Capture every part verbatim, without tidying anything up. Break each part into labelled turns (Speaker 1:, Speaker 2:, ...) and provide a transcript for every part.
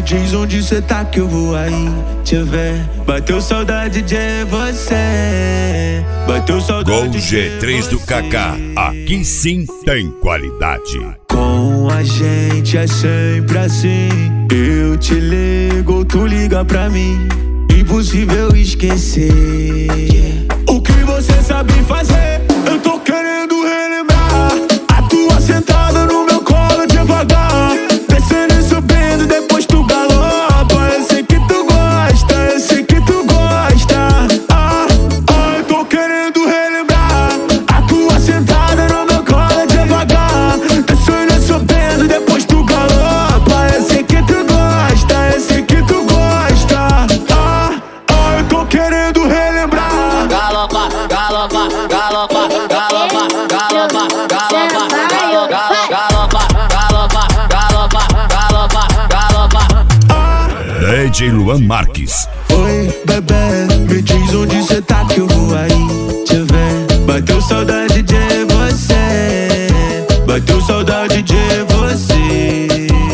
Speaker 1: diz onde cê tá que eu vou aí te ver. Bateu saudade de você. Bateu saudade
Speaker 2: Gol G três do Kaká. Aqui sim tem qualidade.
Speaker 1: Com a gente é sempre assim. Eu te ligo, tu liga pra mim. Impossível esquecer o que você sabe fazer. Eu tô querendo relembrar a tua sentada no meu colo devagar, descendo e subindo, depois tu galopa. Eu sei que tu gosta, eu sei que tu gosta. Ah, ah, eu tô querendo relembrar a tua sentada no meu colo devagar, descendo e subindo, depois tu galopa. Eu sei que tu gosta, eu sei que tu gosta. Ah, ah, eu tô querendo relembrar.
Speaker 3: Galopa, galopa, galopa, galopa, galopa, galopa, galopa, galopa, galopa, galopa, galopa.
Speaker 2: D J Luan Marques.
Speaker 1: Oi, bebê, me diz onde cê tá que eu vou aí te ver. Bateu saudade de você. Bateu saudade de você.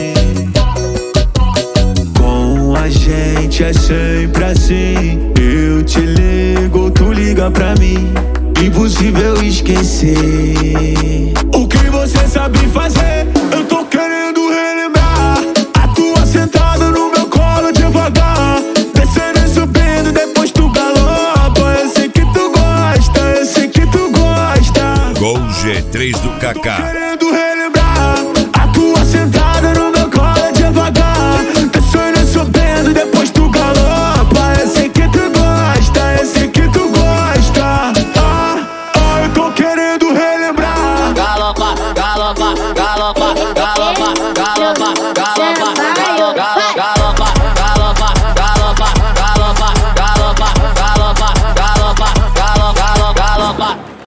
Speaker 1: Com a gente é sempre assim. Eu te ligo, tu liga pra mim. Impossível esquecer o que você sabe fazer. Eu tô querendo relembrar a tua sentada no meu colo devagar, descendo e subindo, depois tu galopa. Eu sei que tu gosta, eu sei que tu gosta.
Speaker 2: Gol G três do Kaká.
Speaker 1: Tô querendo relembrar a tua sentada no meu colo devagar, descendo e subindo, depois tu galopa. Eu sei que tu gosta, eu sei que tu gosta. Ah, ah, eu tô querendo relembrar.
Speaker 3: Galopa, galopa,